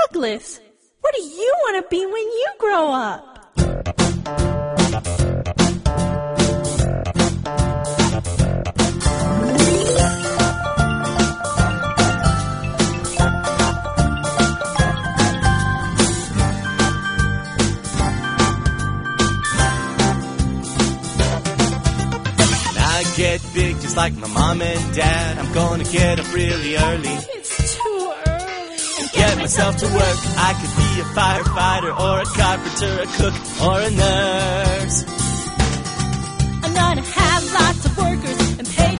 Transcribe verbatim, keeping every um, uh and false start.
Douglas, what do you want to be when you grow up? Get big just like my mom and dad. I'm gonna get up really early. It's too early. And get myself to work. I could be a firefighter or a carpenter, a cook or a nurse. I'm gonna have lots of workers